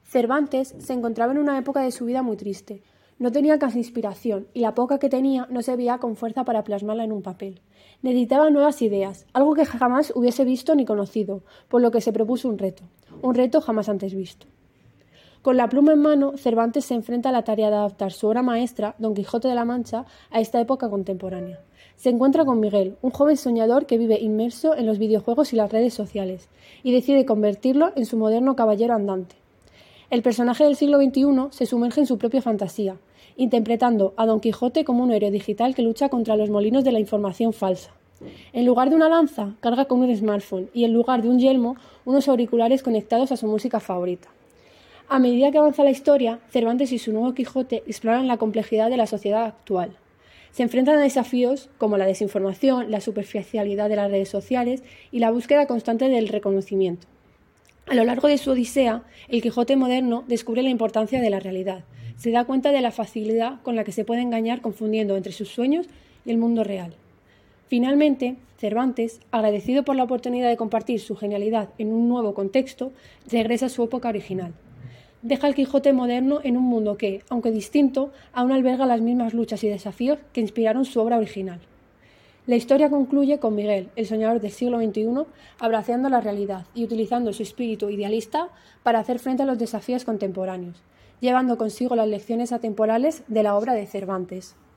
Cervantes se encontraba en una época de su vida muy triste. No tenía casi inspiración y la poca que tenía no se veía con fuerza para plasmarla en un papel. Necesitaba nuevas ideas, algo que jamás hubiese visto ni conocido, por lo que se propuso un reto jamás antes visto. Con la pluma en mano, Cervantes se enfrenta a la tarea de adaptar su obra maestra, Don Quijote de la Mancha, a esta época contemporánea. Se encuentra con Miguel, un joven soñador que vive inmerso en los videojuegos y las redes sociales, y decide convertirlo en su moderno caballero andante. El personaje del siglo XXI se sumerge en su propia fantasía, interpretando a Don Quijote como un héroe digital que lucha contra los molinos de la información falsa. En lugar de una lanza, carga con un smartphone y en lugar de un yelmo, unos auriculares conectados a su música favorita. A medida que avanza la historia, Cervantes y su nuevo Quijote exploran la complejidad de la sociedad actual. Se enfrentan a desafíos como la desinformación, la superficialidad de las redes sociales y la búsqueda constante del reconocimiento. A lo largo de su odisea, el Quijote moderno descubre la importancia de la realidad. Se da cuenta de la facilidad con la que se puede engañar confundiendo entre sus sueños y el mundo real. Finalmente, Cervantes, agradecido por la oportunidad de compartir su genialidad en un nuevo contexto, regresa a su época original. Deja al Quijote moderno en un mundo que, aunque distinto, aún alberga las mismas luchas y desafíos que inspiraron su obra original. La historia concluye con Miguel, el soñador del siglo XXI, abrazando la realidad y utilizando su espíritu idealista para hacer frente a los desafíos contemporáneos, llevando consigo las lecciones atemporales de la obra de Cervantes.